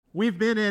We've been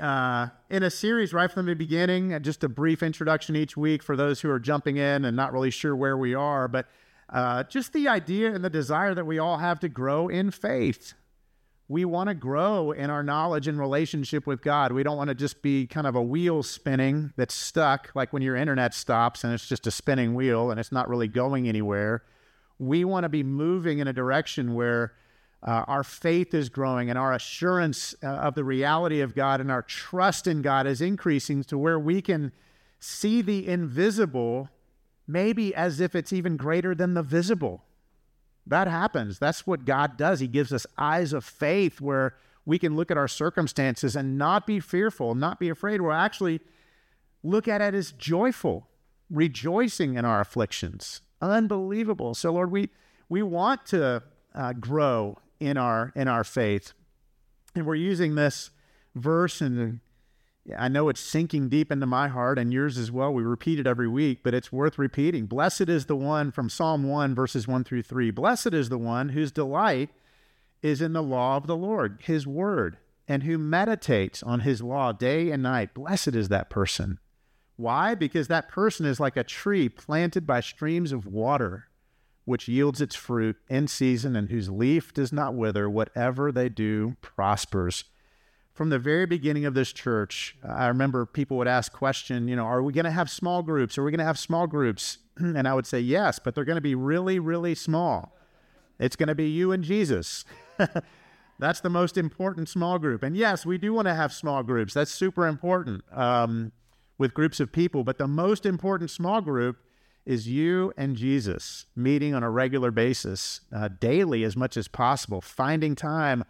in a series right from the beginning, just a brief introduction each week for those who are jumping in and not really sure where we are, but just the idea and the desire that we all have to grow in faith. We want to grow in our knowledge and relationship with God. We don't want to just be kind of a wheel spinning that's stuck, like when your internet stops and it's just a spinning wheel and it's not really going anywhere. We want to be moving in a direction where our faith is growing and our assurance of the reality of God and our trust in God is increasing to where we can see the invisible maybe as if it's even greater than the visible. That happens. That's what God does. He gives us eyes of faith where we can look at our circumstances and not be fearful, not be afraid. We'll actually look at it as joyful, rejoicing in our afflictions. Unbelievable. So Lord, we want to grow in our faith. And we're using this verse, and I know it's sinking deep into my heart and yours as well. We repeat it every week, but it's worth repeating. Blessed is the one from Psalm 1, verses 1 through 3. Blessed is the one whose delight is in the law of the Lord, his word, and who meditates on his law day and night. Blessed is that person. Why? Because that person is like a tree planted by streams of water, which yields its fruit in season and whose leaf does not wither. Whatever they do prospers. From the very beginning of this church, I remember people would ask question, are we going to have small groups? Are we going to have small groups? And I would say yes, but they're going to be really, really small. It's going to be you and Jesus. That's the most important small group. And yes, we do want to have small groups. That's super important with groups of people. But the most important small group is you and Jesus meeting on a regular basis, daily as much as possible, finding time.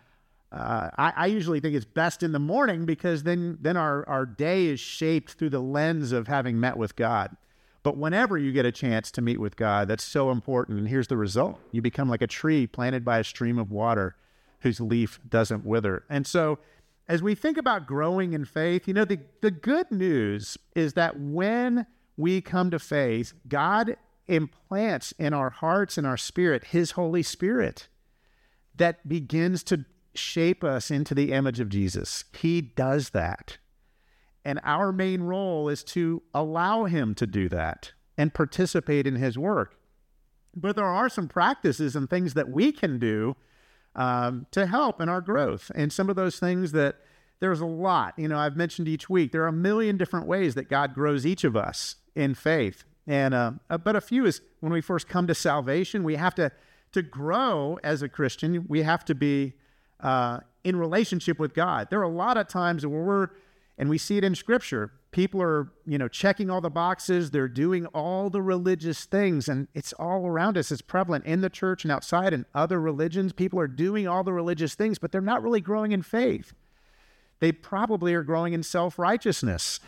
I usually think it's best in the morning because then our day is shaped through the lens of having met with God. But whenever you get a chance to meet with God, that's so important. And here's the result. You become like a tree planted by a stream of water whose leaf doesn't wither. And so as we think about growing in faith, the good news is that when we come to faith, God implants in our hearts and our spirit his Holy Spirit that begins to shape us into the image of Jesus. He does that. And our main role is to allow him to do that and participate in his work. But there are some practices and things that we can do to help in our growth. And some of those things that there's a lot, I've mentioned each week, there are a million different ways that God grows each of us in faith. And but a few is when we first come to salvation, we have to grow as a Christian, we have to be in relationship with God. There are a lot of times where and we see it in Scripture, people are, checking all the boxes, they're doing all the religious things, and it's all around us. It's prevalent in the church and outside and other religions. People are doing all the religious things, but they're not really growing in faith. They probably are growing in self-righteousness.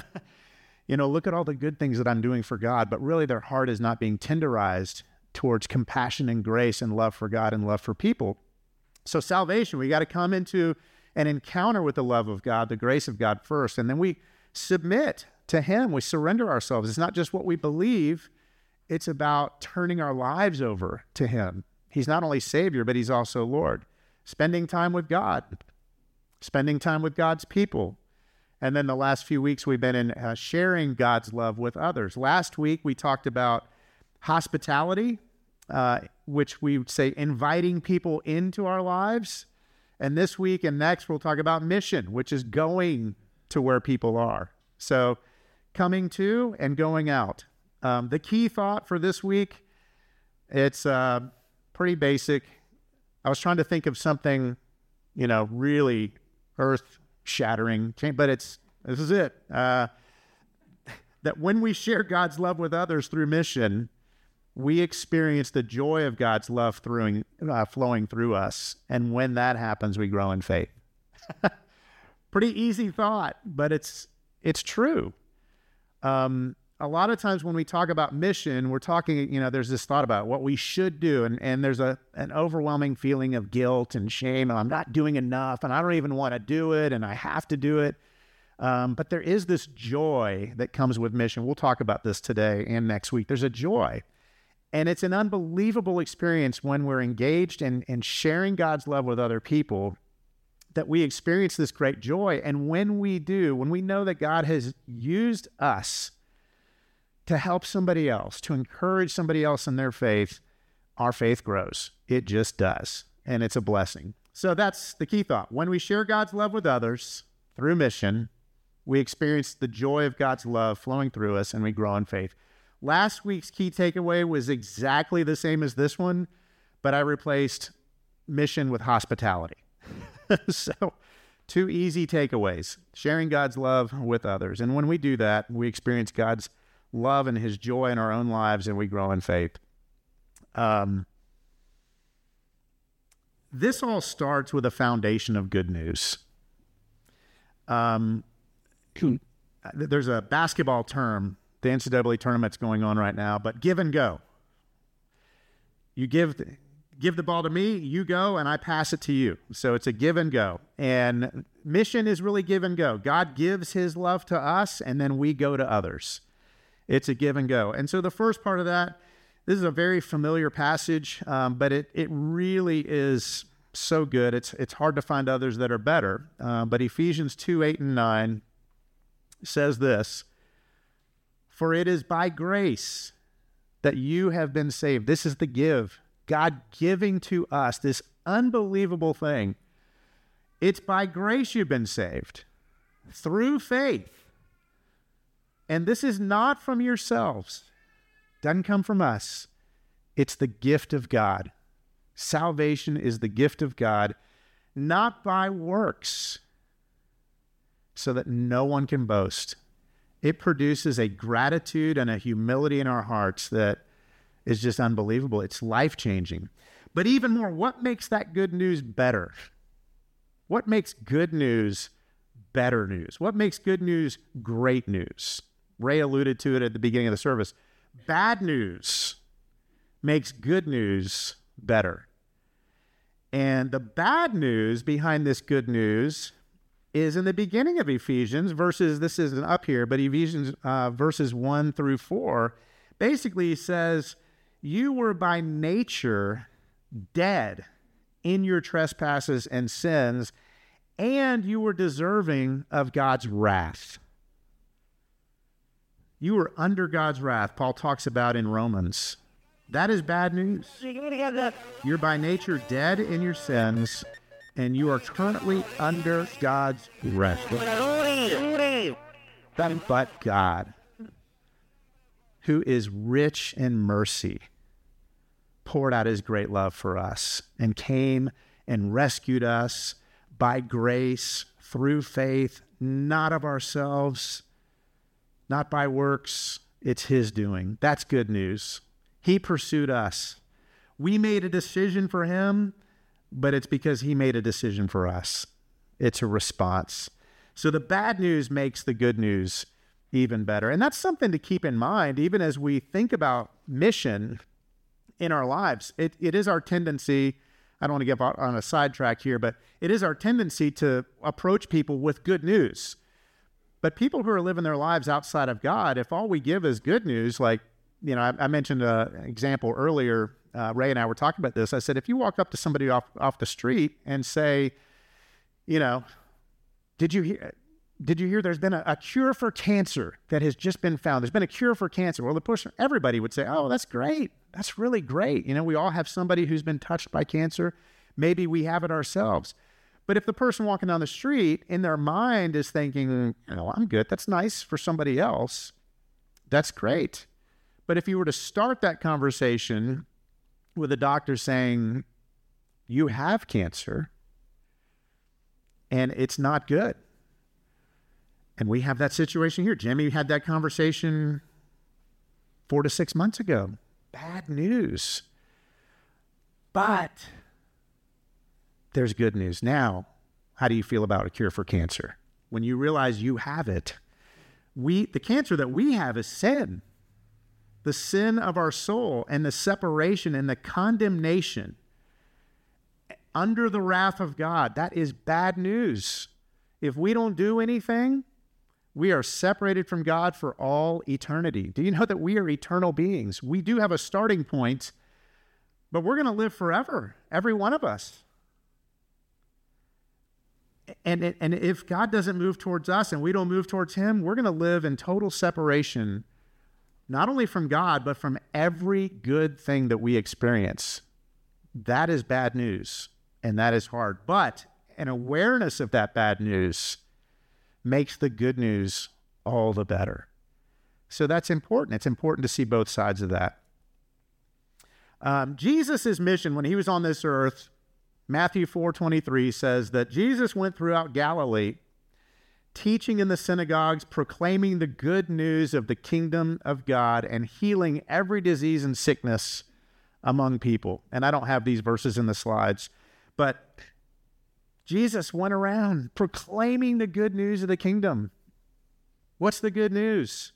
Look at all the good things that I'm doing for God, but really their heart is not being tenderized towards compassion and grace and love for God and love for people. So salvation, we got to come into an encounter with the love of God, the grace of God first, and then we submit to him. We surrender ourselves. It's not just what we believe. It's about turning our lives over to him. He's not only Savior, but he's also Lord. Spending time with God, spending time with God's people. And then the last few weeks we've been in sharing God's love with others. Last week we talked about hospitality, which we would say inviting people into our lives. And this week and next we'll talk about mission, which is going to where people are. So coming to and going out. The key thought for this week, it's pretty basic. I was trying to think of something, really earth-shattering, but this is it. That when we share God's love with others through mission, we experience the joy of God's love flowing through us. And when that happens, we grow in faith. Pretty easy thought, but it's true. A lot of times when we talk about mission, we're talking, there's this thought about what we should do. And there's an overwhelming feeling of guilt and shame. I'm not doing enough and I don't even want to do it and I have to do it. But there is this joy that comes with mission. We'll talk about this today and next week. There's a joy. And it's an unbelievable experience when we're engaged in sharing God's love with other people, that we experience this great joy. And when we do, when we know that God has used us to help somebody else, to encourage somebody else in their faith, our faith grows. It just does. And it's a blessing. So that's the key thought. When we share God's love with others through mission, we experience the joy of God's love flowing through us, and we grow in faith. Last week's key takeaway was exactly the same as this one, but I replaced mission with hospitality. So 2 easy takeaways: sharing God's love with others. And when we do that, we experience God's love and his joy in our own lives, and we grow in faith. This all starts with a foundation of good news. There's a basketball term, the NCAA tournament's going on right now, but give and go. You give the ball to me, you go, and I pass it to you. So it's a give and go. And mission is really give and go. God gives his love to us, and then we go to others. It's a give and go. And so the first part of that, this is a very familiar passage, but it really is so good. It's hard to find others that are better. But Ephesians 2:8-9 says this: "For it is by grace that you have been saved." This is the give. God giving to us this unbelievable thing. It's by grace you've been saved, through faith. And this is not from yourselves. Doesn't come from us. It's the gift of God. Salvation is the gift of God, not by works, so that no one can boast. It produces a gratitude and a humility in our hearts that is just unbelievable. It's life-changing. But even more, what makes that good news better? What makes good news better news? What makes good news great news? Ray alluded to it at the beginning of the service. Bad news makes good news better. And the bad news behind this good news is in the beginning of Ephesians, this isn't up here, but Ephesians verses 1-4, basically says, you were by nature dead in your trespasses and sins, and you were deserving of God's wrath. You were under God's wrath, Paul talks about in Romans. That is bad news. You're by nature dead in your sins, and you are currently under God's wrath. But God, who is rich in mercy, poured out his great love for us and came and rescued us by grace through faith, not of ourselves, not by works. It's his doing. That's good news. He pursued us. We made a decision for him, but it's because he made a decision for us. It's a response. So the bad news makes the good news even better. And that's something to keep in mind, even as we think about mission in our lives. It is our tendency, I don't want to get on a sidetrack here, but it is our tendency to approach people with good news. But people who are living their lives outside of God, if all we give is good news, like, I mentioned an example earlier, Ray and I were talking about this. I said, if you walk up to somebody off the street and say, did you hear there's been a cure for cancer that has just been found? There's been a cure for cancer. Well, everybody would say, oh, that's great. That's really great. We all have somebody who's been touched by cancer. Maybe we have it ourselves. But if the person walking down the street in their mind is thinking, I'm good. That's nice for somebody else. That's great. But if you were to start that conversation with a doctor saying, you have cancer and it's not good. And we have that situation here. Jimmy had that conversation 4 to 6 months ago. Bad news. But there's good news. Now, how do you feel about a cure for cancer? When you realize you have it, the cancer that we have is sin. The sin of our soul and the separation and the condemnation under the wrath of God. That is bad news. If we don't do anything, we are separated from God for all eternity. Do you know that we are eternal beings? We do have a starting point, but we're going to live forever, every one of us. And if God doesn't move towards us and we don't move towards him, we're going to live in total separation, not only from God, but from every good thing that we experience. That is bad news, and that is hard. But an awareness of that bad news makes the good news all the better. So that's important. It's important to see both sides of that. Jesus' mission when he was on this earth, Matthew 4:23 says that Jesus went throughout Galilee, teaching in the synagogues, proclaiming the good news of the kingdom of God, and healing every disease and sickness among people. And I don't have these verses in the slides, but Jesus went around proclaiming the good news of the kingdom. What's the good news?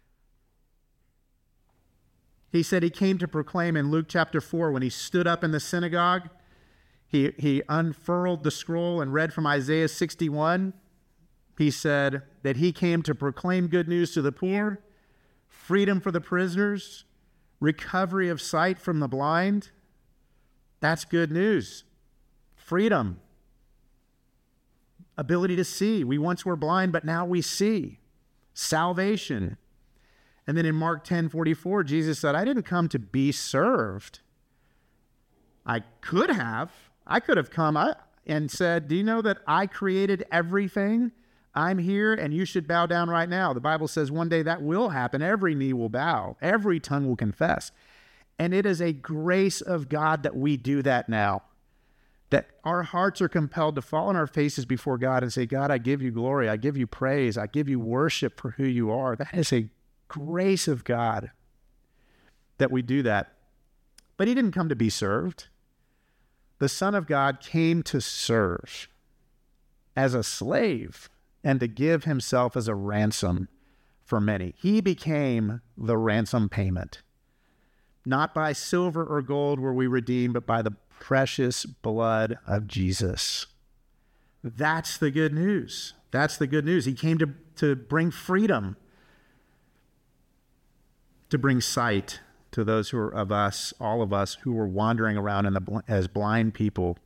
He said he came to proclaim in Luke chapter 4 when he stood up in the synagogue. He unfurled the scroll and read from Isaiah 61. He said that he came to proclaim good news to the poor, freedom for the prisoners, recovery of sight from the blind. That's good news. Freedom. Ability to see. We once were blind, but now we see. Salvation. And then in Mark 10:44, Jesus said, I didn't come to be served. I could have come and said, do you know that I created everything? I'm here and you should bow down right now. The Bible says one day that will happen. Every knee will bow. Every tongue will confess. And it is a grace of God that we do that now. That our hearts are compelled to fall on our faces before God and say, God, I give you glory. I give you praise. I give you worship for who you are. That is a grace of God that we do that. But he didn't come to be served. The Son of God came to serve as a slave and to give himself as a ransom for many. He became the ransom payment. Not by silver or gold were we redeemed, but by the precious blood of Jesus. That's the good news. That's the good news. He came to bring freedom, to bring sight to those who are of us, all of us who were wandering around as blind people.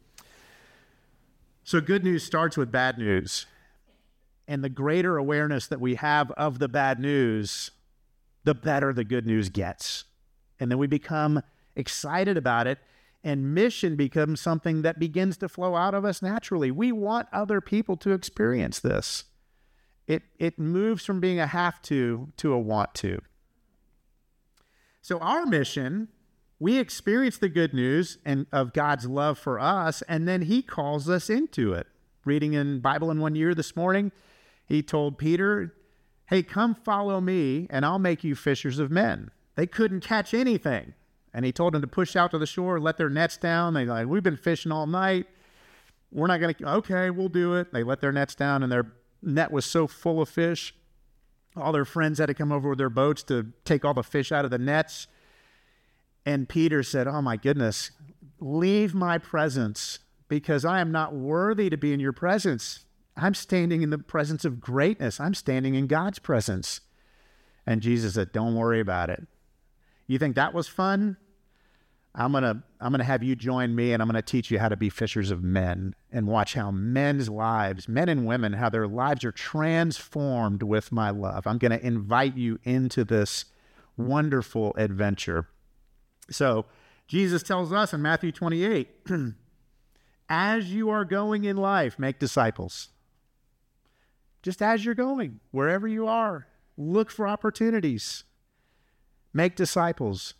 So good news starts with bad news. And the greater awareness that we have of the bad news, the better the good news gets. And then we become excited about it, and mission becomes something that begins to flow out of us naturally. We want other people to experience this. It moves from being a have to a want to. So our mission, we experience the good news and of God's love for us, and then he calls us into it. Reading in Bible in 1 Year this morning, he told Peter, hey, come follow me, and I'll make you fishers of men. They couldn't catch anything. And he told them to push out to the shore, let their nets down. They're like, we've been fishing all night. We're not going to, okay, we'll do it. They let their nets down, and their net was so full of fish. All their friends had to come over with their boats to take all the fish out of the nets. And Peter said, oh my goodness, leave my presence because I am not worthy to be in your presence. I'm standing in the presence of greatness. I'm standing in God's presence. And Jesus said, don't worry about it. You think that was fun? I'm gonna have you join me, and I'm gonna teach you how to be fishers of men, and watch how men's lives, men and women, how their lives are transformed with my love. I'm gonna invite you into this wonderful adventure. So Jesus tells us in Matthew 28, as you are going in life, make disciples. Just as you're going, wherever you are, look for opportunities. Make disciples.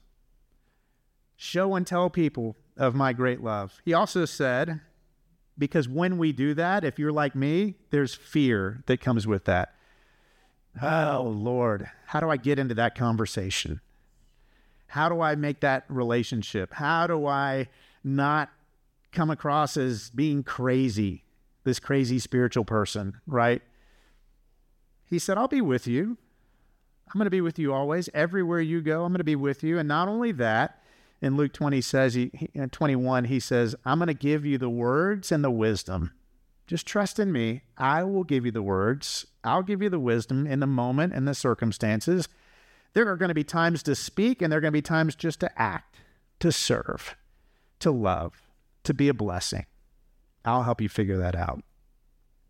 Show and tell people of my great love. He also said, because when we do that, if you're like me, there's fear that comes with that. Oh, Lord, how do I get into that conversation? How do I make that relationship? How do I not come across as being crazy, this crazy spiritual person, right? He said, I'll be with you. I'm going to be with you always. Everywhere you go, I'm going to be with you. And not only that, in Luke 20 says, 21, he says, I'm going to give you the words and the wisdom. Just trust in me. I will give you the words. I'll give you the wisdom in the moment and the circumstances. There are going to be times to speak, and there are going to be times just to act, to serve, to love, to be a blessing. I'll help you figure that out.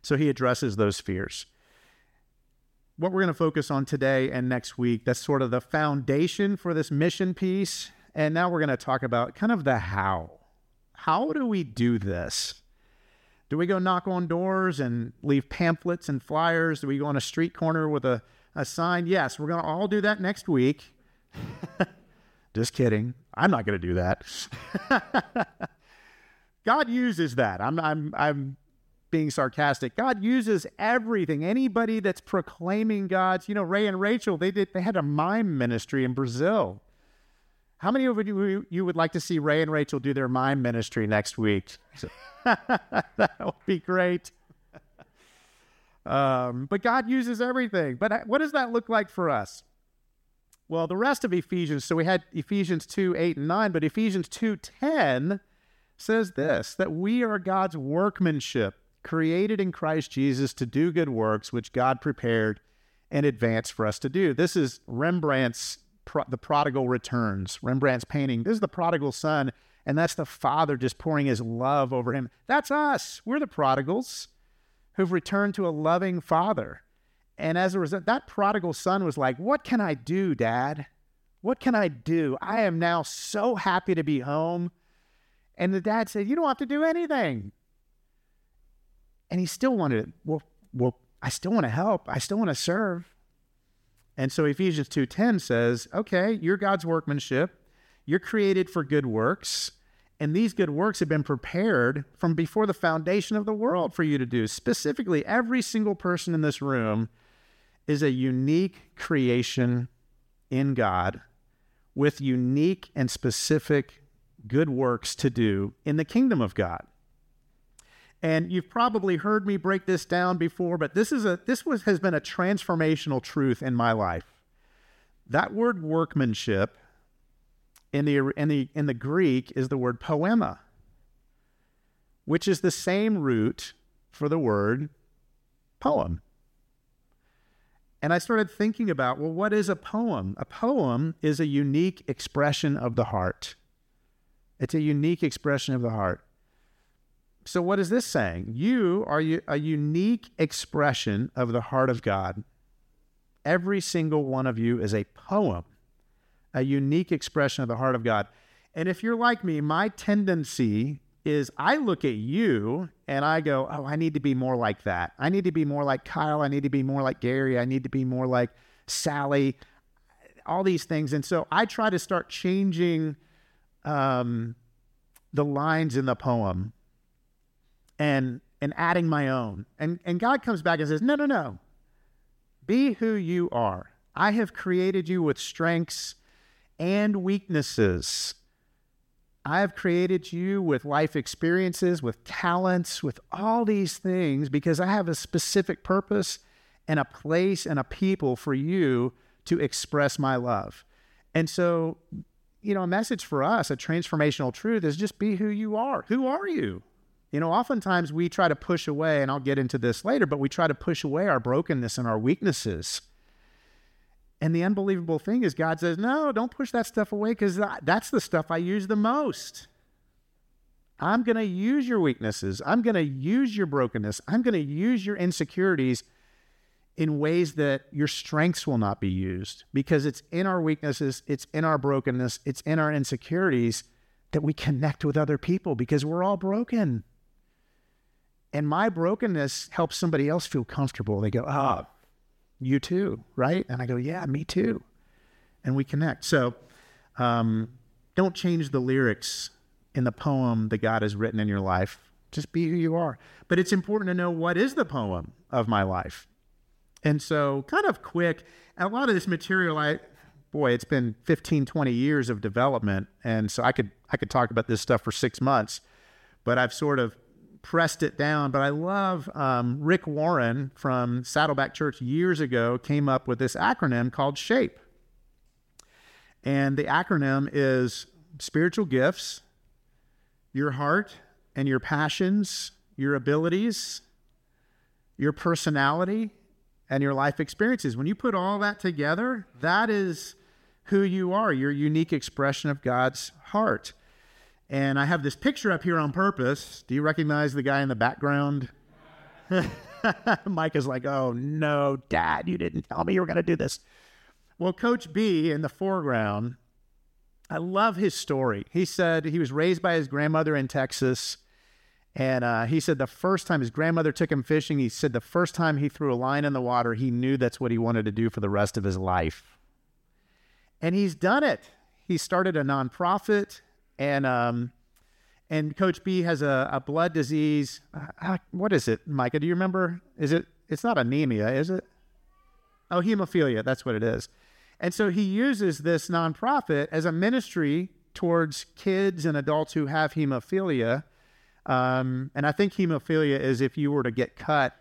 So he addresses those fears. What we're going to focus on today and next week, that's sort of the foundation for this mission piece. And now we're going to talk about kind of the how. How do we do this? Do we go knock on doors and leave pamphlets and flyers? Do we go on a street corner with a sign? Yes, we're going to all do that next week. Just kidding. I'm not going to do that. God uses that. I'm being sarcastic. God uses everything. Anybody that's proclaiming God's, Ray and Rachel, they had a mime ministry in Brazil. How many of you would like to see Ray and Rachel do their mime ministry next week? That would be great. But God uses everything. But what does that look like for us? Well, the rest of Ephesians, so we had Ephesians 2:8-9, but Ephesians 2:10 says this, that we are God's workmanship, created in Christ Jesus to do good works, which God prepared in advance for us to do. This is Rembrandt's The Prodigal Returns, Rembrandt's painting. This is the prodigal son, and that's the father just pouring his love over him. That's us. We're the prodigals who've returned to a loving father. And as a result, that prodigal son was like, what can I do, Dad? What can I do? I am now so happy to be home. And the dad said, you don't have to do anything. And he still wanted, well, I still want to help. I still want to serve. And so Ephesians 2:10 says, okay, you're God's workmanship. You're created for good works. And these good works have been prepared from before the foundation of the world for you to do. Specifically, every single person in this room is a unique creation in God with unique and specific good works to do in the kingdom of God. And you've probably heard me break this down before, but has been a transformational truth in my life. That word workmanship in the Greek is the word poema, which is the same root for the word poem. And I started thinking about, well, what is a poem? A poem is a unique expression of the heart. It's a unique expression of the heart. So what is this saying? You are a unique expression of the heart of God. Every single one of you is a poem, a unique expression of the heart of God. And if you're like me, my tendency is I look at you and I go, oh, I need to be more like that. I need to be more like Kyle. I need to be more like Gary. I need to be more like Sally, all these things. And so I try to start changing the lines in the poem and adding my own. And God comes back and says, no. Be who you are. I have created you with strengths and weaknesses. I have created you with life experiences, with talents, with all these things because I have a specific purpose and a place and a people for you to express my love. And so, a message for us, a transformational truth is just be who you are. Who are you? Oftentimes we try to push away, and I'll get into this later, but we try to push away our brokenness and our weaknesses. And the unbelievable thing is God says, no, don't push that stuff away because that's the stuff I use the most. I'm going to use your weaknesses. I'm going to use your brokenness. I'm going to use your insecurities in ways that your strengths will not be used because it's in our weaknesses, it's in our brokenness, it's in our insecurities that we connect with other people because we're all broken. And my brokenness helps somebody else feel comfortable. They go, you too, right? And I go, yeah, me too. And we connect. So don't change the lyrics in the poem that God has written in your life. Just be who you are. But it's important to know what is the poem of my life. And so kind of quick, a lot of this material, it's been 15, 20 years of development. And so I could talk about this stuff for 6 months, but I've sort of pressed it down. But I love Rick Warren from Saddleback Church years ago came up with this acronym called SHAPE. And the acronym is spiritual gifts, your heart and your passions, your abilities, your personality, and your life experiences. When you put all that together, that is who you are, your unique expression of God's heart. And I have this picture up here on purpose. Do you recognize the guy in the background? Mike is like, oh, no, Dad, you didn't tell me you were going to do this. Well, Coach B in the foreground, I love his story. He said he was raised by his grandmother in Texas. And he said the first time his grandmother took him fishing, he said the first time he threw a line in the water, he knew that's what he wanted to do for the rest of his life. And he's done it. He started a nonprofit, and Coach B has a blood disease. What is it, Micah? Do you remember? It's not anemia, is it? Oh, hemophilia. That's what it is. And so he uses this nonprofit as a ministry towards kids and adults who have hemophilia. And I think hemophilia is if you were to get cut,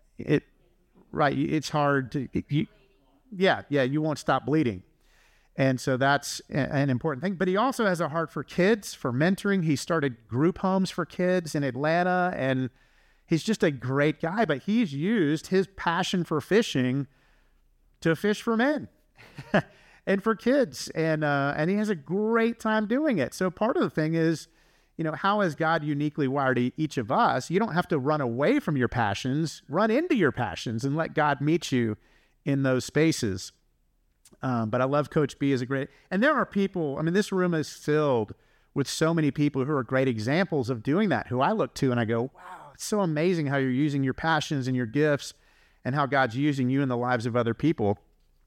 it's hard to, you won't stop bleeding. And so that's an important thing. But he also has a heart for kids, for mentoring. He started group homes for kids in Atlanta, and he's just a great guy. But he's used his passion for fishing to fish for men and for kids. And he has a great time doing it. So part of the thing is, how has God uniquely wired each of us? You don't have to run away from your passions, run into your passions and let God meet you in those spaces. But I love Coach B as a great, and there are people, this room is filled with so many people who are great examples of doing that, who I look to and I go, wow, it's so amazing how you're using your passions and your gifts and how God's using you in the lives of other people.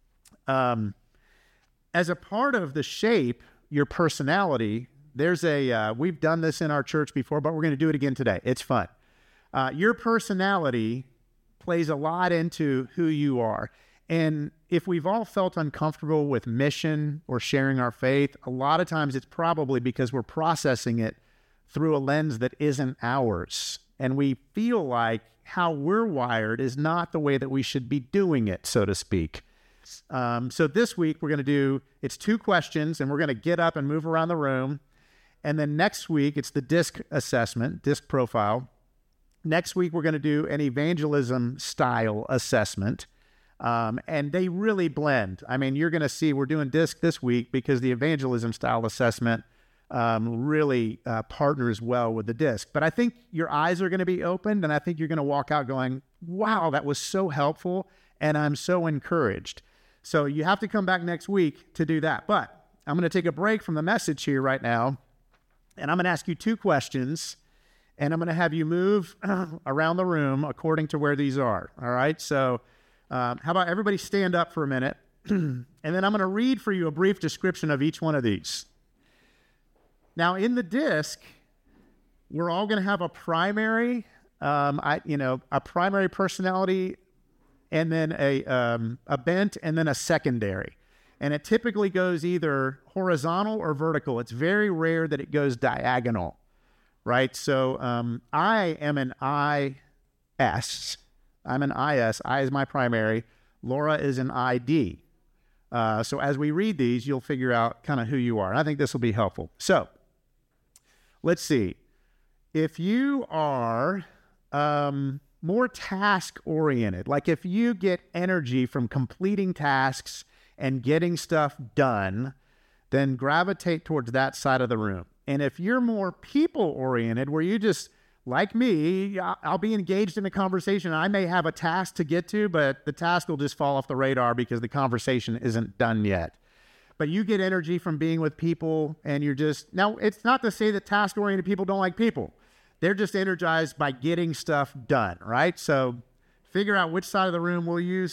As a part of the shape, your personality, there's we've done this in our church before, but we're going to do it again today. It's fun. Your personality plays a lot into who you are. And if we've all felt uncomfortable with mission or sharing our faith, a lot of times it's probably because we're processing it through a lens that isn't ours. And we feel like how we're wired is not the way that we should be doing it, so to speak. So this week we're going to it's 2 questions, and we're going to get up and move around the room. And then next week, it's the DISC assessment, DISC profile. Next week, we're going to do an evangelism style assessment. And they really blend. You're going to see we're doing DISC this week because the evangelism style assessment really partners well with the DISC. But I think your eyes are going to be opened, and I think you're going to walk out going, wow, that was so helpful, and I'm so encouraged. So you have to come back next week to do that. But I'm going to take a break from the message here right now, and I'm going to ask you 2 questions, and I'm going to have you move around the room according to where these are. All right? So how about everybody stand up for a minute, and then I'm going to read for you a brief description of each one of these. Now, in the DISC, we're all going to have a primary, a primary personality, and then a bent, and then a secondary. And it typically goes either horizontal or vertical. It's very rare that it goes diagonal, right? So I am an IS. I'm an IS. I is my primary. Laura is an ID. So as we read these, you'll figure out kind of who you are. And I think this will be helpful. So let's see. If you are more task-oriented, like if you get energy from completing tasks and getting stuff done, then gravitate towards that side of the room. And if you're more people-oriented, where you just, like me, I'll be engaged in a conversation. I may have a task to get to, but the task will just fall off the radar because the conversation isn't done yet. But you get energy from being with people, and you're just, now it's not to say that task-oriented people don't like people. They're just energized by getting stuff done, right? So figure out which side of the room we'll use.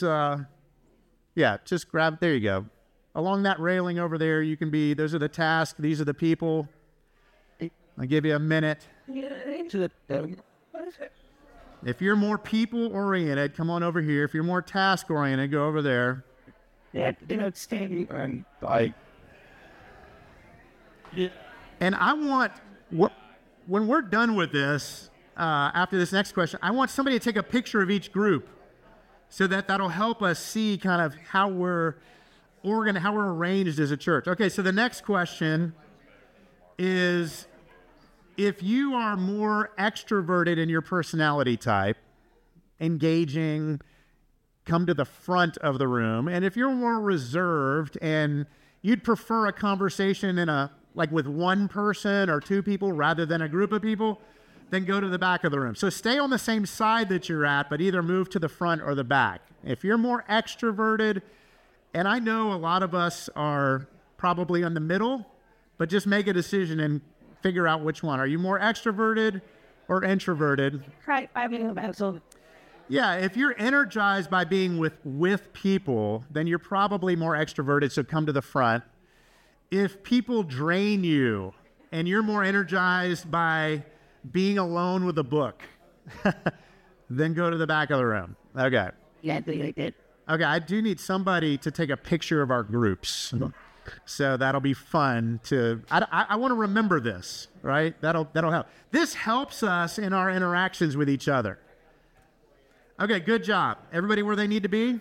Just grab, there you go. Along that railing over there, you can be, those are the tasks, these are the people. I'll give you a minute. If you're more people-oriented, come on over here. If you're more task-oriented, go over there. And I want, when we're done with this, after this next question, I want somebody to take a picture of each group so that'll help us see kind of how we're arranged as a church. Okay, so the next question is, if you are more extroverted in your personality type, engaging, come to the front of the room. And if you're more reserved and you'd prefer a conversation with one person or 2 people rather than a group of people, then go to the back of the room. So stay on the same side that you're at, but either move to the front or the back. If you're more extroverted, and I know a lot of us are probably in the middle, but just make a decision and figure out which one. Are you more extroverted or introverted? Yeah, if you're energized by being with people, then you're probably more extroverted, so come to the front. If people drain you and you're more energized by being alone with a book, then go to the back of the room. Okay. Yeah, okay, I do need somebody to take a picture of our groups. So that'll be fun to, I want to remember this, right? That'll help. This helps us in our interactions with each other. Okay, good job. Everybody where they need to be?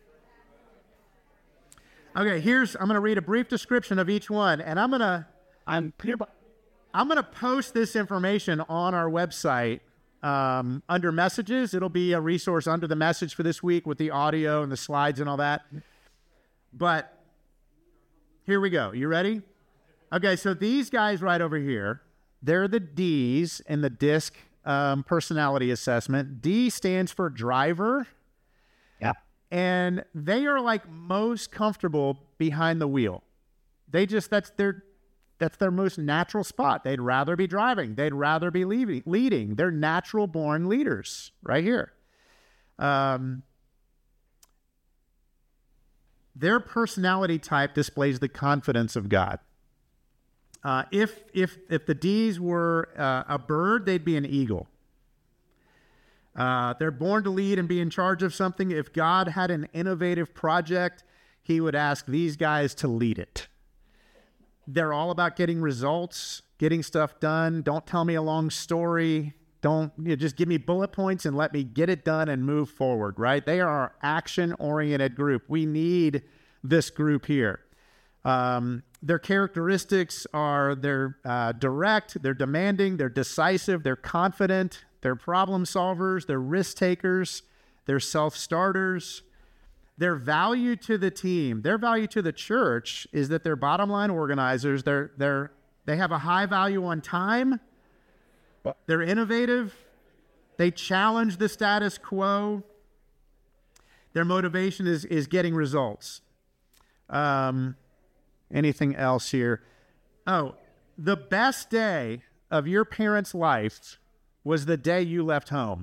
Okay, I'm going to read a brief description of each one, and I'm going to post this information on our website under messages. It'll be a resource under the message for this week with the audio and the slides and all that. But here we go. You ready? Okay, so these guys right over here, they're the D's in the DISC personality assessment. D stands for driver. Yeah. And they are like most comfortable behind the wheel. That's their most natural spot. They'd rather be driving. They'd rather be leading. They're natural born leaders right here. Their personality type displays the confidence of God. If the D's were a bird, they'd be an eagle. They're born to lead and be in charge of something. If God had an innovative project, he would ask these guys to lead it. They're all about getting results, getting stuff done. Don't tell me a long story. Just give me bullet points and let me get it done and move forward, right? They are our action-oriented group. We need this group here. Their characteristics are they're direct, they're demanding, they're decisive, they're confident, they're problem solvers, they're risk takers, they're self-starters. Their value to the team, their value to the church is that they're bottom line organizers. They have a high value on time. They're innovative. They challenge the status quo. Their motivation is getting results. Anything else here? Oh, the best day of your parents' life was the day you left home.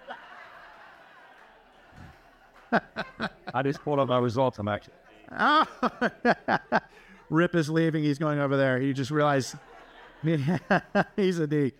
I just pulled up my results. I'm actually. Oh. Rip is leaving. He's going over there. He just realized he's a D.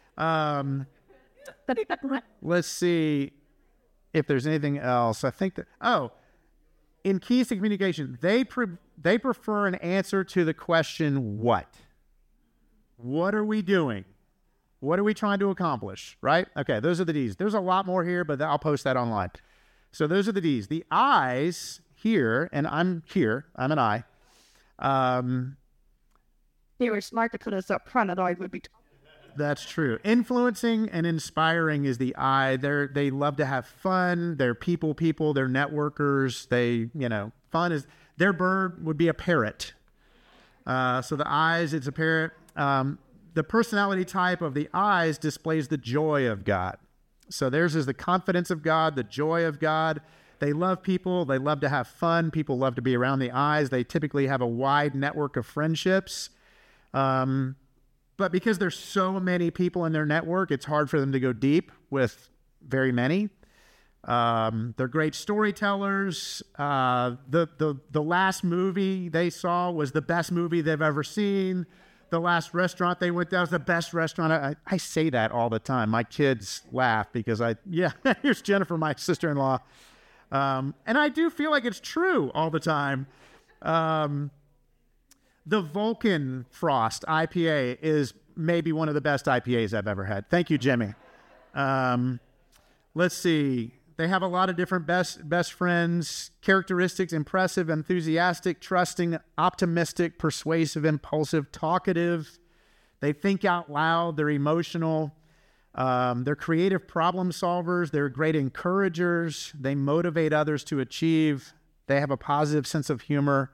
Let's see if there's anything else. I think that, in keys to communication, they prefer an answer to the question, what? What are we doing? What are we trying to accomplish, right? Okay, those are the D's. There's a lot more here, but I'll post that online. So those are the D's. The I's here, and I'm here. I'm an I. They were smart to put us up front, otherwise we'd be... That's true. Influencing and inspiring is the I. They love to have fun. They're people. They're networkers. Fun is... Their bird would be a parrot. So the I's, it's a parrot. The personality type of the I's displays the joy of God. So theirs is the confidence of God, the joy of God. They love people. They love to have fun. People love to be around the I's. They typically have a wide network of friendships. But because there's so many people in their network, it's hard for them to go deep with very many. They're great storytellers. The last movie they saw was the best movie they've ever seen. The last restaurant they went to was the best restaurant. I say that all the time. My kids laugh because here's Jennifer, my sister-in-law. And I do feel like it's true all the time. The Vulcan Frost IPA is maybe one of the best IPAs I've ever had. Thank you, Jimmy. Let's see. They have a lot of different best friends, characteristics: impressive, enthusiastic, trusting, optimistic, persuasive, impulsive, talkative. They think out loud. They're emotional. They're creative problem solvers. They're great encouragers. They motivate others to achieve. They have a positive sense of humor.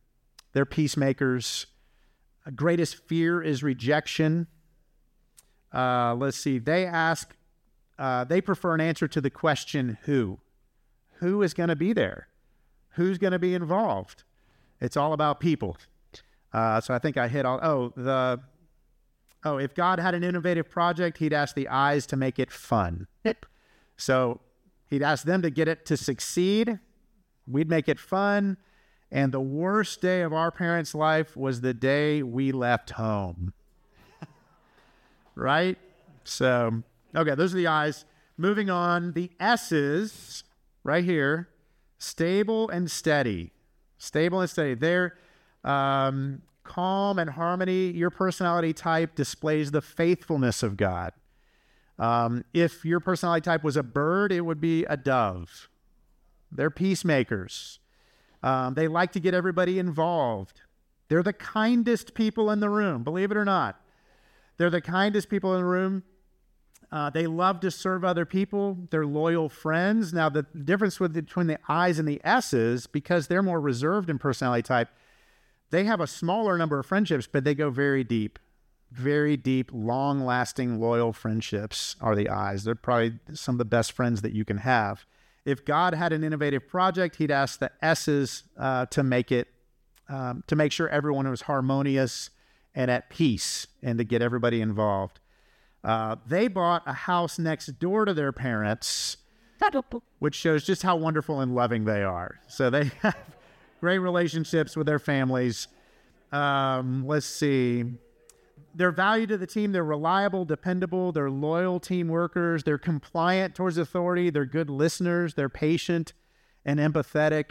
They're peacemakers. Greatest fear is rejection. let's see. They prefer an answer to the question, who? Who is going to be there? Who's going to be involved? It's all about people. So I think I hit all, if God had an innovative project, he'd ask the eyes to make it fun. So he'd ask them to get it to succeed. We'd make it fun. And the worst day of our parents' life was the day we left home. Right? So, okay, those are the I's. Moving on, the S's right here, stable and steady. Stable and steady. They're calm and harmony. Your personality type displays the faithfulness of God. If your personality type was a bird, it would be a dove. They're peacemakers. They like to get everybody involved. They're the kindest people in the room, believe it or not. They're the kindest people in the room. They love to serve other people. They're loyal friends. Now, the difference between the I's and the S's, because they're more reserved in personality type, they have a smaller number of friendships, but they go very deep, long-lasting, loyal friendships are the I's. They're probably some of the best friends that you can have. If God had an innovative project, he'd ask the S's to make sure everyone was harmonious and at peace and to get everybody involved. They bought a house next door to their parents, which shows just how wonderful and loving they are. So they have great relationships with their families. Let's see. They're valued to the team. They're reliable, dependable. They're loyal team workers. They're compliant towards authority. They're good listeners. They're patient and empathetic.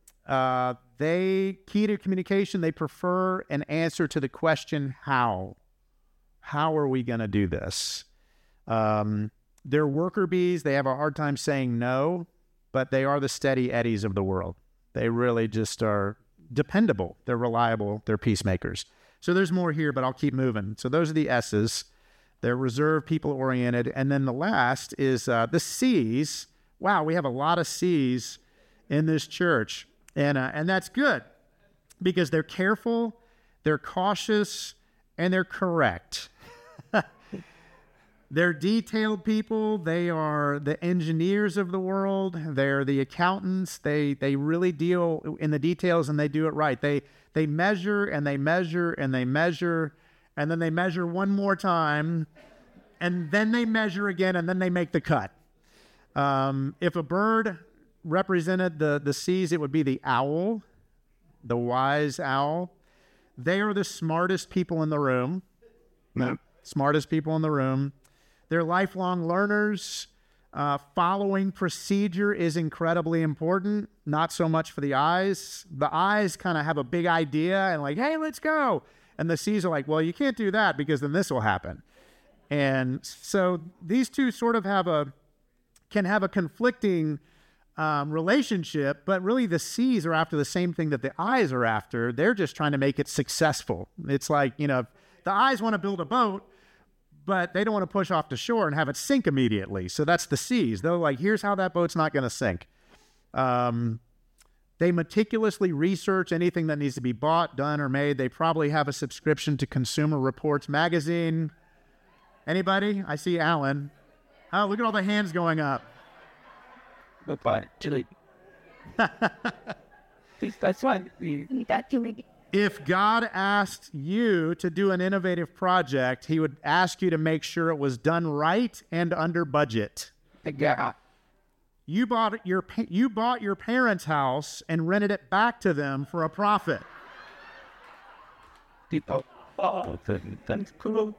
Key to communication, they prefer an answer to the question, how? How are we going to do this? They're worker bees. They have a hard time saying no, but they are the steady eddies of the world. They really just are dependable. They're reliable. They're peacemakers. So there's more here, but I'll keep moving. So those are the S's. They're reserved, people-oriented. And then the last is the C's. Wow, we have a lot of C's in this church. And that's good because they're careful, they're cautious, and they're correct. They're detailed people. They are the engineers of the world. They're the accountants. They really deal in the details, and they do it right. They measure, and they measure, and they measure, and then they measure one more time, and then they measure again, and then they make the cut. If a bird represented the C's, it would be the owl, the wise owl. They are the smartest people in the room. No. Smartest people in the room. They're lifelong learners. Following procedure is incredibly important, not so much for the I's. The I's kind of have a big idea and like, hey, let's go. And the C's are like, well, you can't do that because then this will happen. And so these two sort of can have a conflicting relationship, but really the C's are after the same thing that the I's are after. They're just trying to make it successful. It's like, the I's want to build a boat, but they don't want to push off the shore and have it sink immediately. So that's the C's. They're like, here's how that boat's not going to sink. They meticulously research anything that needs to be bought, done, or made. They probably have a subscription to Consumer Reports magazine. Anybody? I see Alan. Oh, look at all the hands going up. Bye. That's fine. If God asked you to do an innovative project, he would ask you to make sure it was done right and under budget. Yeah. You bought your parents' house and rented it back to them for a profit. That's cool.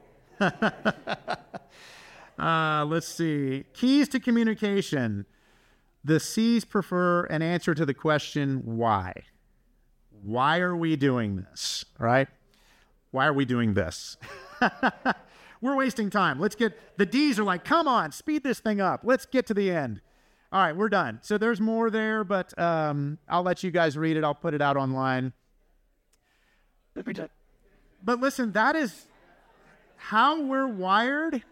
Let's see. Keys to communication. The C's prefer an answer to the question, why? Why are we doing this, right? Why are we doing this? We're wasting time. The D's are like, come on, speed this thing up. Let's get to the end. All right, we're done. So there's more there, but I'll let you guys read it. I'll put it out online. But listen, that is how we're wired.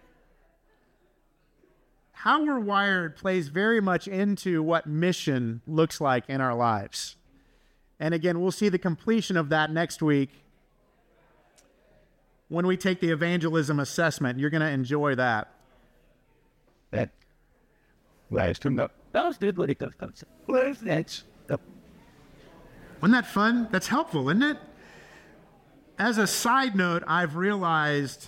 How we're wired plays very much into what mission looks like in our lives. And again, we'll see the completion of that next week. when we take the evangelism assessment. You're going to enjoy that. That last two. That was good. What it comes. Where's that? Wasn't that fun? That's helpful, isn't it? As a side note, I've realized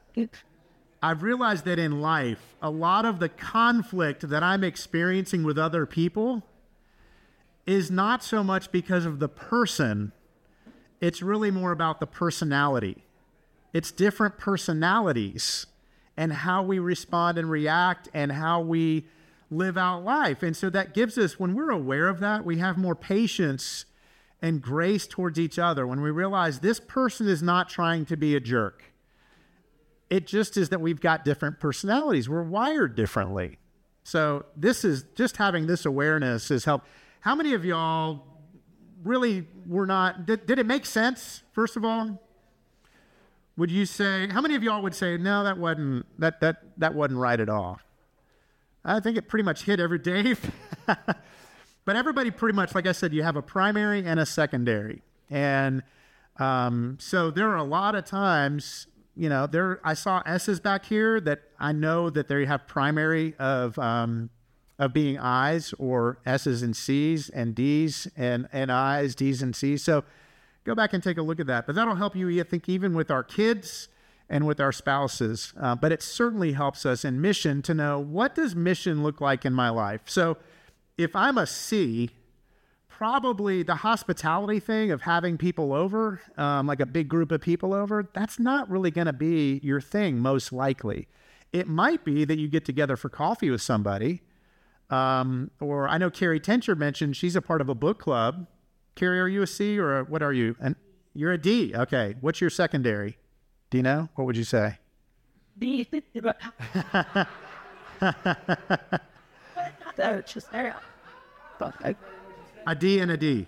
that in life, a lot of the conflict that I'm experiencing with other people is not so much because of the person. It's really more about the personality. It's different personalities and how we respond and react and how we live out life. And so that gives us, when we're aware of that, we have more patience and grace towards each other when we realize this person is not trying to be a jerk. It just is that we've got different personalities. We're wired differently. So this is just having this awareness has helped. How many of y'all really were not, did it make sense, first of all? Would you say, how many of y'all would say, no, that wasn't right at all? I think it pretty much hit every day. But everybody pretty much, like I said, you have a primary and a secondary. And so there are a lot of times, I saw S's back here that I know that they have primary of being I's, or S's and C's and D's and I's, D's and C's. So go back and take a look at that. But that'll help you, I think, even with our kids and with our spouses. But it certainly helps us in mission to know, what does mission look like in my life? So if I'm a C, probably the hospitality thing of having people over, like a big group of people over, that's not really going to be your thing, most likely. It might be that you get together for coffee with somebody. Or I know Carrie Tencher mentioned she's a part of a book club. Carrie, are you a C or what are you? And you're a D. Okay. What's your secondary? Do you know? What would you say? D. A D and a D.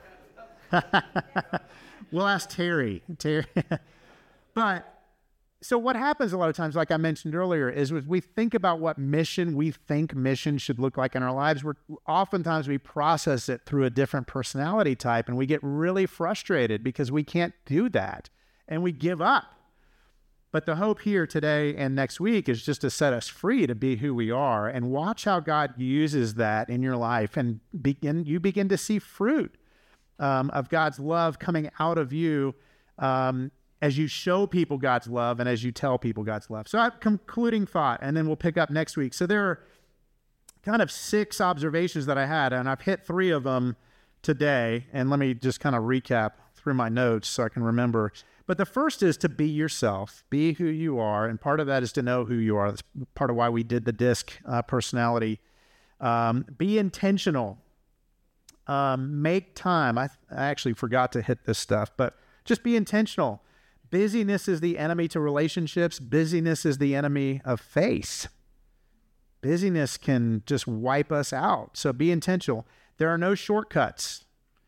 We'll ask Terry. But so what happens a lot of times, like I mentioned earlier, is we think about what mission we think mission should look like in our lives. Oftentimes we process it through a different personality type, and we get really frustrated because we can't do that, and we give up. But the hope here today and next week is just to set us free to be who we are, and watch how God uses that in your life, and you begin to see fruit of God's love coming out of you as you show people God's love and as you tell people God's love. So concluding thought, and then we'll pick up next week. So there are kind of 6 observations that I had, and I've hit 3 of them today. And let me just kind of recap through my notes so I can remember. But the first is to be yourself, be who you are. And part of that is to know who you are. That's part of why we did the DISC personality. Be intentional. Make time. I actually forgot to hit this stuff, but just be intentional. Busyness is the enemy to relationships. Busyness is the enemy of faith. Busyness can just wipe us out. So be intentional. There are no shortcuts.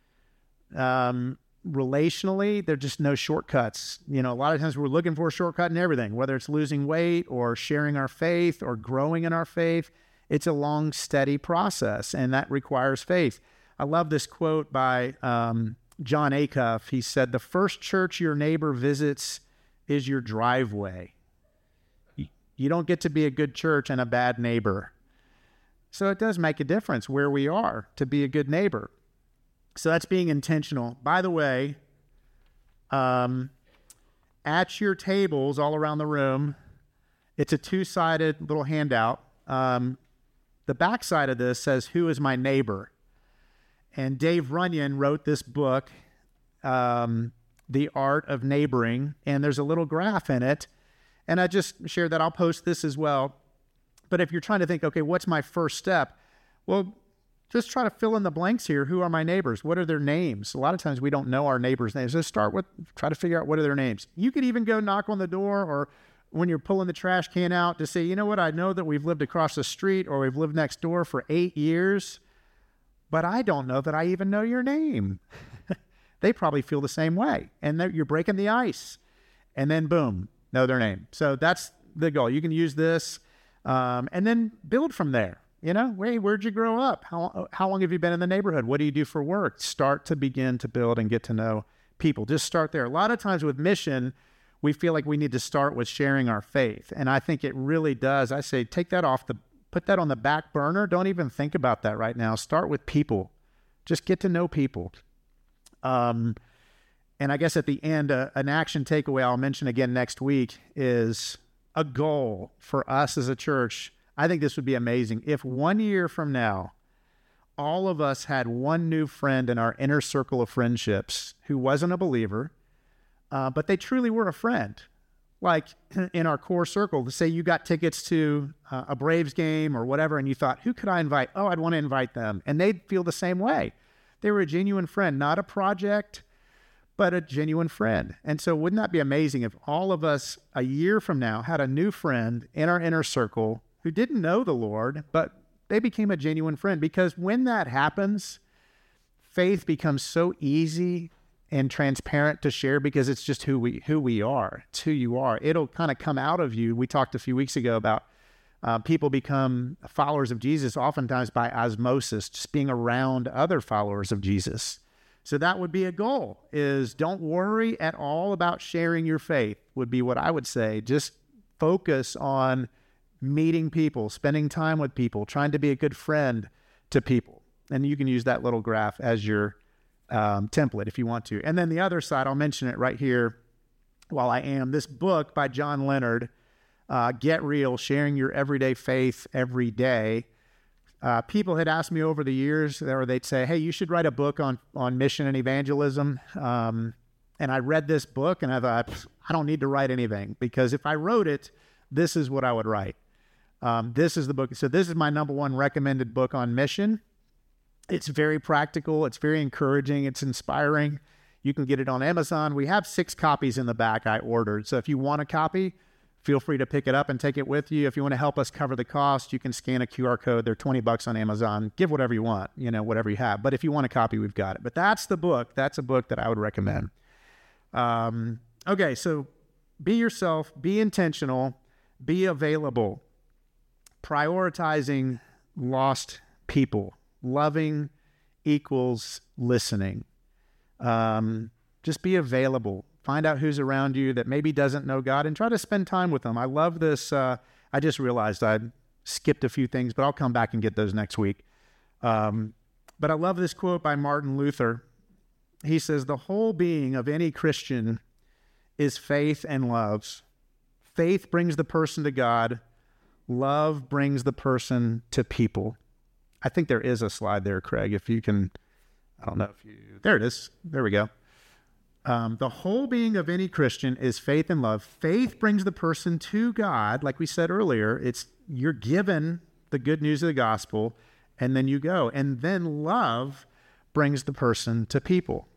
Relationally, there's just no shortcuts. A lot of times we're looking for a shortcut in everything, whether it's losing weight or sharing our faith or growing in our faith. It's a long, steady process, and that requires faith. I love this quote by John Acuff. He said, "The first church your neighbor visits is your driveway." You don't get to be a good church and a bad neighbor. So it does make a difference where we are to be a good neighbor. So that's being intentional. By the way, at your tables all around the room, it's a 2-sided little handout. The back side of this says, "Who is my neighbor?" And Dave Runyon wrote this book, The Art of Neighboring, and there's a little graph in it. And I just shared that. I'll post this as well. But if you're trying to think, okay, what's my first step? Well, just try to fill in the blanks here. Who are my neighbors? What are their names? A lot of times we don't know our neighbors' names. Just try to figure out what are their names. You could even go knock on the door, or when you're pulling the trash can out, to say, you know what, I know that we've lived across the street or we've lived next door for 8 years, but I don't know that I even know your name. They probably feel the same way. And you're breaking the ice. And then boom, know their name. So that's the goal. You can use this and then build from there. Hey, where'd you grow up? How long have you been in the neighborhood? What do you do for work? Start to begin to build and get to know people. Just start there. A lot of times with mission, we feel like we need to start with sharing our faith. And I think it really does. I say, put that on the back burner. Don't even think about that right now. Start with people. Just get to know people. And I guess at the end, an action takeaway I'll mention again next week is a goal for us as a church. I think this would be amazing. If 1 year from now, all of us had one new friend in our inner circle of friendships who wasn't a believer, but they truly were a friend. Like in our core circle, to say you got tickets to a Braves game or whatever, and you thought, who could I invite? Oh, I'd want to invite them. And they'd feel the same way. They were a genuine friend, not a project, but a genuine friend. And so wouldn't that be amazing if all of us a year from now had a new friend in our inner circle who didn't know the Lord, but they became a genuine friend? Because when that happens, faith becomes so easy and transparent to share because it's just who we are. It's who you are. It'll kind of come out of you. We talked a few weeks ago about people become followers of Jesus oftentimes by osmosis, just being around other followers of Jesus. So that would be a goal, is don't worry at all about sharing your faith, would be what I would say. Just focus on meeting people, spending time with people, trying to be a good friend to people. And you can use that little graph as your template if you want to. And then the other side, I'll mention it right here while I am. This book by John Leonard, Get Real, Sharing Your Everyday Faith Every Day. People had asked me over the years, or they'd say, hey, you should write a book on mission and evangelism. And I read this book and I thought, I don't need to write anything, because if I wrote it, this is what I would write. This is the book. So this is my number one recommended book on mission. It's very practical. It's very encouraging. It's inspiring. You can get it on Amazon. We have 6 copies in the back I ordered. So if you want a copy, feel free to pick it up and take it with you. If you want to help us cover the cost, you can scan a QR code. They're $20 on Amazon. Give whatever you want, whatever you have. But if you want a copy, we've got it. But that's the book. That's a book that I would recommend. Okay, so be yourself, be intentional, be available, prioritizing lost people. Loving equals listening. Just be available. Find out who's around you that maybe doesn't know God and try to spend time with them. I love this. I just realized I skipped a few things, but I'll come back and get those next week. But I love this quote by Martin Luther. He says, the whole being of any Christian is faith and love. Faith brings the person to God. Love brings the person to people. I think there is a slide there, Craig, if you can, I don't know if you, there it is. There we go. The whole being of any Christian is faith and love. Faith brings the person to God. Like we said earlier, you're given the good news of the gospel, and then you go. And then love brings the person to people.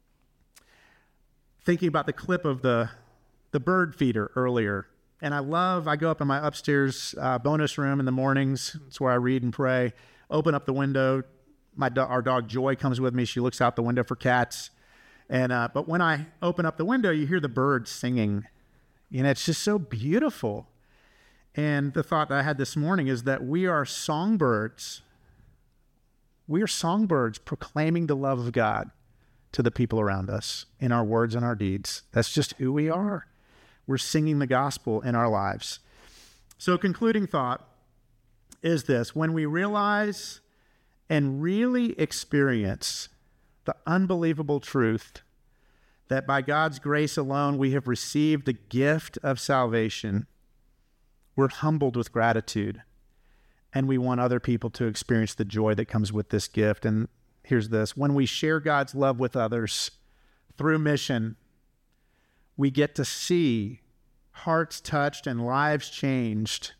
Thinking about the clip of the bird feeder earlier, and I go up in my upstairs bonus room in the mornings. It's where I read and pray. Open up the window. Our dog Joy comes with me. She looks out the window for cats. But when I open up the window, you hear the birds singing. It's just so beautiful. And the thought that I had this morning is that we are songbirds. We are songbirds proclaiming the love of God to the people around us in our words and our deeds. That's just who we are. We're singing the gospel in our lives. So concluding thought is this: when we realize and really experience the unbelievable truth that by God's grace alone we have received the gift of salvation, we're humbled with gratitude, and we want other people to experience the joy that comes with this gift. And here's this: when we share God's love with others through mission, we get to see hearts touched and lives changed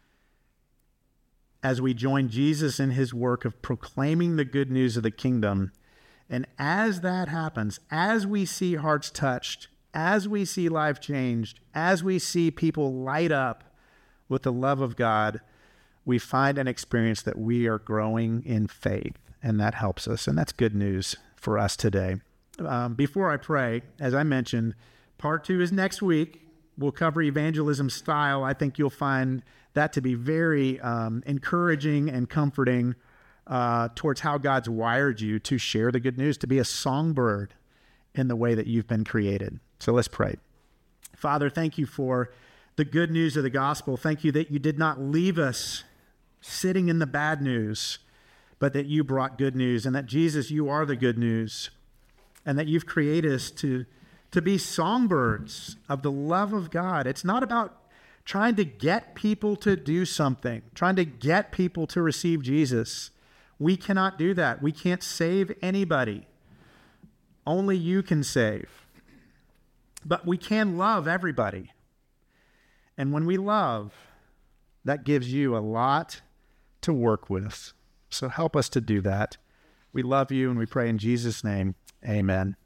as we join Jesus in his work of proclaiming the good news of the kingdom. And as that happens, as we see hearts touched, as we see life changed, as we see people light up with the love of God, we find and experience that we are growing in faith, and that helps us. And that's good news for us today. Before I pray, as I mentioned, part 2 is next week. We'll cover evangelism style. I think you'll find that to be very encouraging and comforting towards how God's wired you to share the good news, to be a songbird in the way that you've been created. So let's pray. Father, thank you for the good news of the gospel. Thank you that you did not leave us sitting in the bad news, but that you brought good news, and that, Jesus, you are the good news, and that you've created us to be songbirds of the love of God. It's not about trying to get people to do something, trying to get people to receive Jesus. We cannot do that. We can't save anybody. Only you can save. But we can love everybody. And when we love, that gives you a lot to work with. So help us to do that. We love you, and we pray in Jesus' name. Amen.